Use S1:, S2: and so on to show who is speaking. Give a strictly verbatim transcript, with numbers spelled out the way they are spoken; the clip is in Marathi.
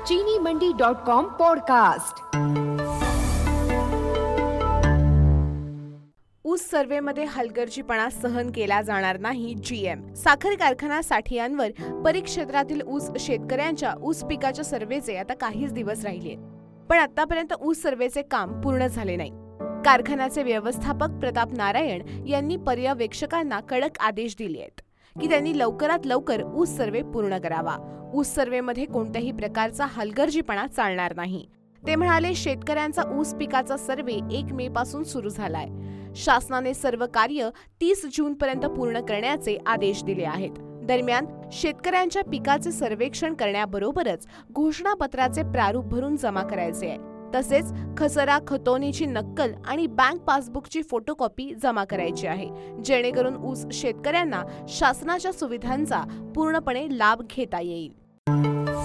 S1: चीनी मंडी डॉट कॉम पॉडकास्ट।
S2: ऊस सर्व्हेमध्ये हलगर्जीपणा सहन केला जाणार नाही. जीएम साखर कारखाना साठियांवर परिक्षेत्रातील ऊस शेतकऱ्यांच्या ऊस पिकाच्या सर्व्हेचे आता काहीच दिवस राहिले, पण आतापर्यंत ऊस सर्व्हेचे काम पूर्ण झाले नाही. कारखान्याचे व्यवस्थापक प्रताप नारायण यांनी पर्यवेक्षकांना कडक आदेश दिले आहेत की त्यांनी लवकरात लवकर ऊस सर्व्हे पूर्ण करावा. ऊस सर्व्हेमध्ये कोणत्याही प्रकारचा हलगर्जीपणा चालणार नाही. ते म्हणाले, शेतकऱ्यांचा ऊस पिकाचा सर्व्हे एक मे पासून सुरू झालाय. शासनाने सर्व कार्य तीस जून पर्यंत पूर्ण करण्याचे आदेश दिले आहेत. दरम्यान शेतकऱ्यांच्या पिकाचे सर्वेक्षण करण्याबरोबरच घोषणापत्राचे प्रारूप भरून जमा करायचे आहे. तसेच खसरा खतोनीची नक्कल आणि बँक पासबुकची फोटोकॉपी जमा करायची आहे, जेणेकरून ऊस शेतकऱ्यांना शासनाच्या सुविधांचा पूर्णपणे लाभ घेता येईल.